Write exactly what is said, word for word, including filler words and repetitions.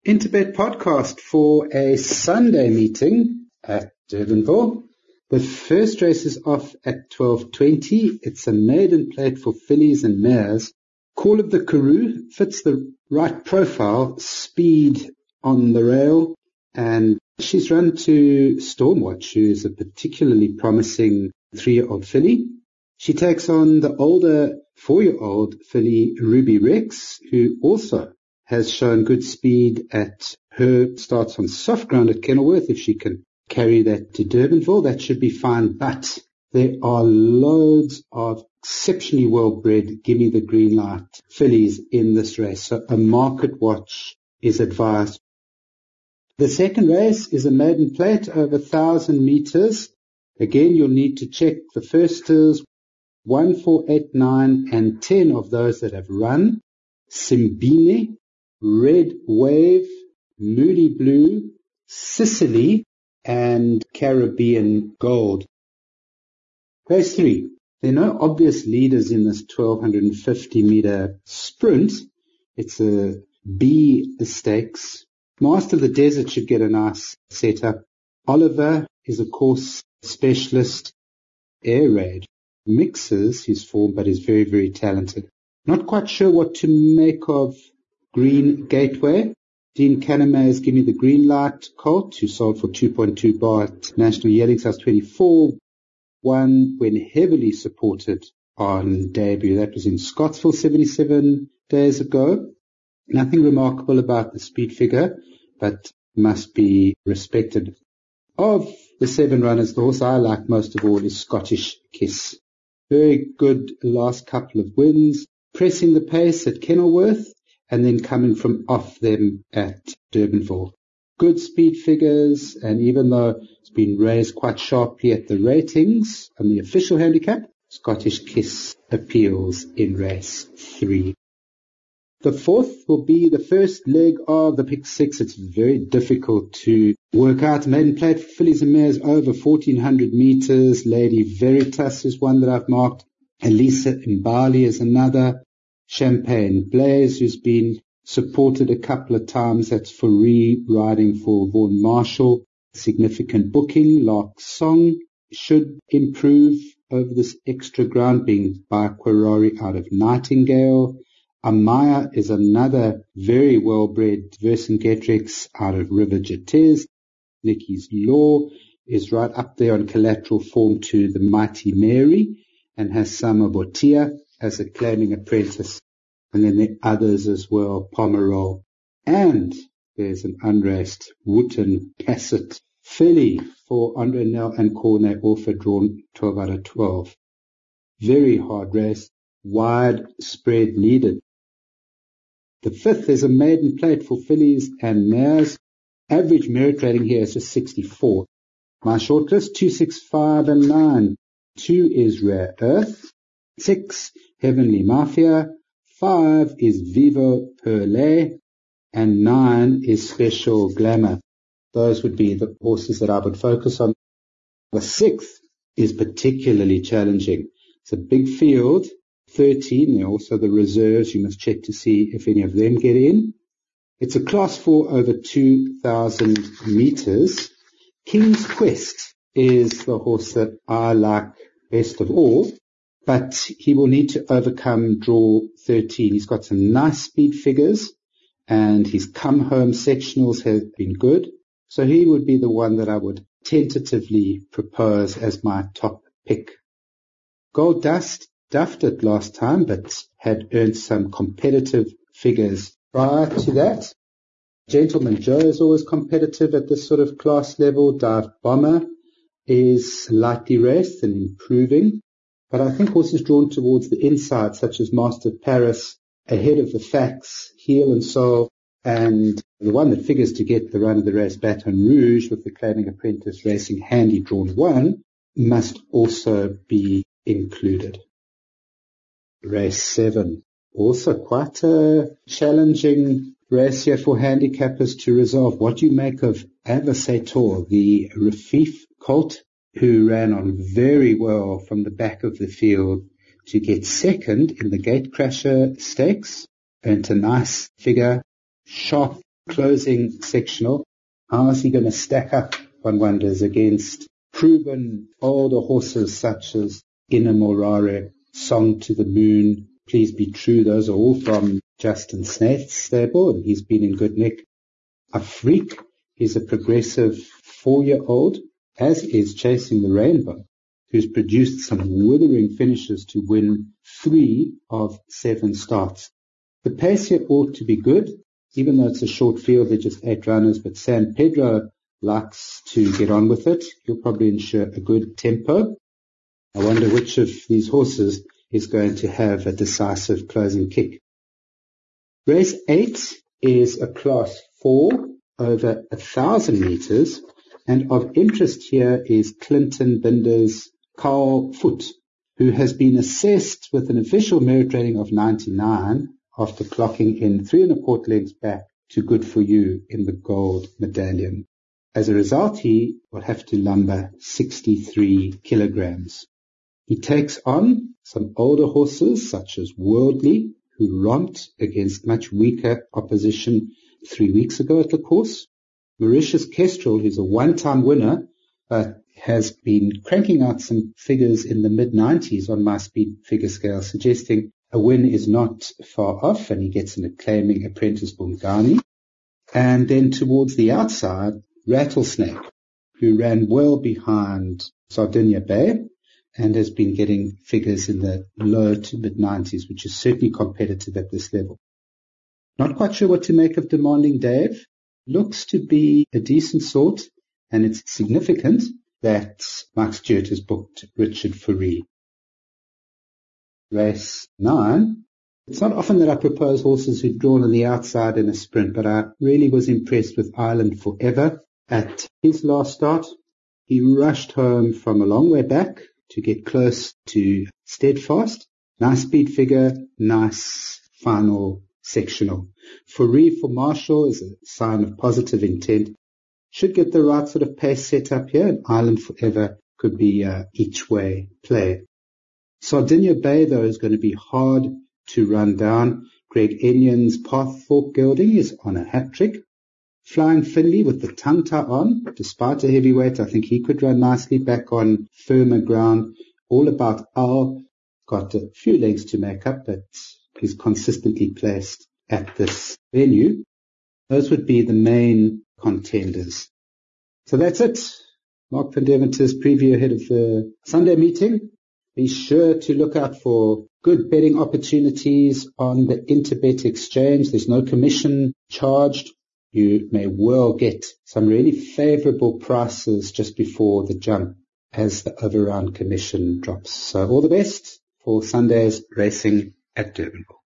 Interbet podcast for a Sunday meeting at Durbanville. The first race is off at twelve twenty. It's a maiden plate for fillies and mares. Call of the Karoo fits the right profile, speed on the rail, and she's run to Stormwatch, who is a particularly promising three-year-old filly. She takes on the older four-year-old filly Ruby Rex, who also has shown good speed at her starts on soft ground at Kenilworth. If she can carry that to Durbanville, that should be fine. But there are loads of exceptionally well-bred, gimme the green light fillies in this race. So a market watch is advised. The second race is a maiden plate over one thousand meters. Again, you'll need to check the first is one, four, eight, nine, and ten of those that have run. Simbine, Red Wave, Moody Blue, Sicily, and Caribbean Gold. Race three. There are no obvious leaders in this twelve fifty meter sprint. It's a B stakes. Master of the Desert should get a nice setup. Oliver is a course specialist. Air Raid mixes his form, but is very, very talented. Not quite sure what to make of Green Gateway. Dean Canamay's Give Me the Green Light colt, who sold for two point two bar at National Yearling House twenty-four, won when heavily supported on debut. That was in Scottsville seventy-seven days ago. Nothing remarkable about the speed figure, but must be respected. Of the seven runners, the horse I like most of all is Scottish Kiss. Very good last couple of wins, pressing the pace at Kenilworth, and then coming from off them at Durbanville. Good speed figures, and even though it's been raised quite sharply at the ratings on the official handicap, Scottish Kiss appeals in race three. The fourth will be the first leg of the pick six. It's very difficult to work out. Maiden plate for fillies and mares over fourteen hundred meters. Lady Veritas is one that I've marked. Elisa Mbali is another. Champagne Blaze, who's been supported a couple of times. That's for re-riding for Vaughan Marshall. Significant booking. Lark Song should improve over this extra ground, being by Quarari out of Nightingale. Amaya is another very well-bred Vercingetorix out of River Jetez. Nicky's Law is right up there on collateral form to the Mighty Mary, and has Sama Botia as a claiming apprentice. And then there are others as well, Pomerol. And there's an unraced Wooten Cassett filly for Andre Nell and Cornet, also drawn twelve out of twelve. Very hard race, wide spread needed. The fifth is a maiden plate for fillies and mares. Average merit rating here is just sixty-four. My shortlist, two, six, five, and nine. Two is Rare Earth. Six, Heavenly Mafia. Five is Vivo Perle. And nine is Special Glamour. Those would be the horses that I would focus on. The sixth is particularly challenging. It's a big field. thirteen, there are also the reserves. You must check to see if any of them get in. It's a class four over two thousand meters. King's Quest is the horse that I like best of all, but he will need to overcome draw thirteen. He's got some nice speed figures, and his come home sectionals have been good. So he would be the one that I would tentatively propose as my top pick. Gold Dust duffed it last time, but had earned some competitive figures prior to that. Gentleman Joe is always competitive at this sort of class level. Dive Bomber is lightly raced and improving, but I think horses drawn towards the inside, such as Master of Paris, Ahead of the Facts, Heel and Soul, and the one that figures to get the run of the race, Baton Rouge, with the claiming apprentice racing handy drawn one, must also be included. Race seven, also quite a challenging race here for handicappers to resolve. What do you make of Avasator, the Rafif colt, who ran on very well from the back of the field to get second in the Gatecrasher Stakes? Earned a nice figure, sharp closing sectional. How is he going to stack up, one wonders, against proven older horses such as Ina Morare, Song to the Moon, Please Be True? Those are all from Justin Snaith's stable, and he's been in good nick. Afrique is a progressive four-year-old, as is Chasing the Rainbow, who's produced some withering finishes to win three of seven starts. The pace here ought to be good, even though it's a short field, they're just eight runners, but San Pedro likes to get on with it. He'll probably ensure a good tempo. I wonder which of these horses is going to have a decisive closing kick. Race eight is a class four over a thousand meters, and of interest here is Clinton Binder's Carl Foot, who has been assessed with an official merit rating of ninety-nine after clocking in three and a quarter lengths back to Good For You in the gold medallion. As a result, he will have to lumber sixty-three kilograms. He takes on some older horses such as Worldly, who romped against much weaker opposition three weeks ago at the course. Mauritius Kestrel, who's a one-time winner, but has been cranking out some figures in the mid nineties on my speed figure scale, suggesting a win is not far off, and he gets an acclaiming apprentice Bungani. And then towards the outside, Rattlesnake, who ran well behind Sardinia Bay and has been getting figures in the low to mid nineties, which is certainly competitive at this level. Not quite sure what to make of Demanding Dave. Looks to be a decent sort, and it's significant that Mike Stewart has booked Richard Fourie. Race nine. It's not often that I propose horses who've drawn on the outside in a sprint, but I really was impressed with Island Forever. At his last start, he rushed home from a long way back to get close to Steadfast. Nice speed figure, nice final sectional. Fourie for Marshall is a sign of positive intent. Should get the right sort of pace set up here, and Island Forever could be a each-way play. Sardinia Bay, though, is going to be hard to run down. Greg Enyon's Pathfork Gelding is on a hat trick. Flying Finley with the tongue tie on, despite a heavyweight, I think he could run nicely back on firmer ground. All About Al, got a few legs to make up, but is consistently placed at this venue. Those would be the main contenders. So that's it. Mark van Deventer's preview ahead of the Sunday meeting. Be sure to look out for good betting opportunities on the Interbet exchange. There's no commission charged. You may well get some really favorable prices just before the jump as the overround commission drops. So all the best for Sunday's racing at Durbanville.